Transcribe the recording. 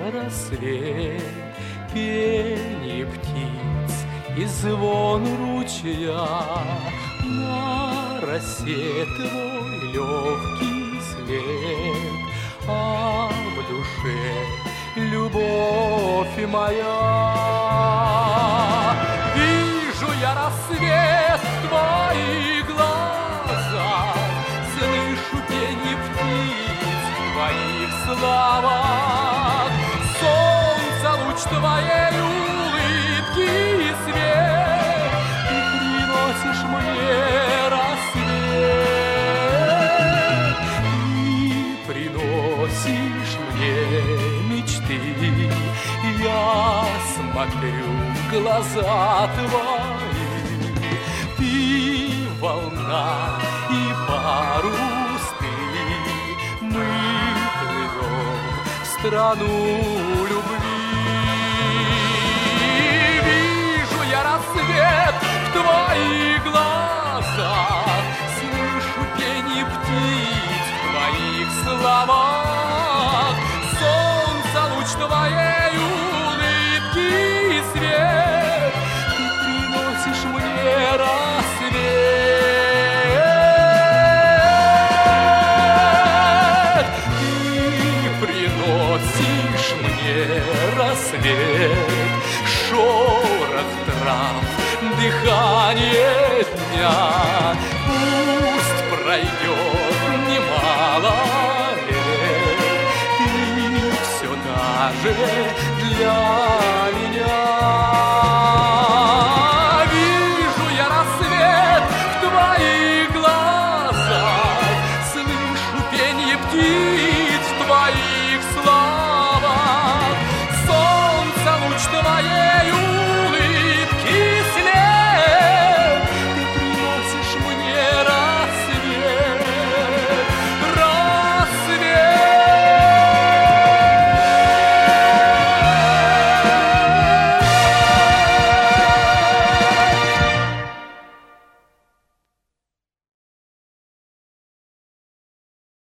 рассвет, пение птиц и звон ручья. На росе твой легкий след, а в душе любовь моя. Вижу я рассвет в твоих глазах, слышу пение птиц в твоих словах. Солнце луч твоей улыбки и свет, ты приносишь мне рассвет, ты приносишь мне мечты. Я смотрю в глаза твои, ты волна и парус ты, мы плывем в страну любви. Вижу я рассвет в твоих глазах, слышу пение птиц в твоих словах. Солнце луч твоей улыбки и свет, ты приносишь мне рассвет, ты приносишь мне рассвет, шорох трав, дыхание дня. Пусть пройдет немало лет, ты все та же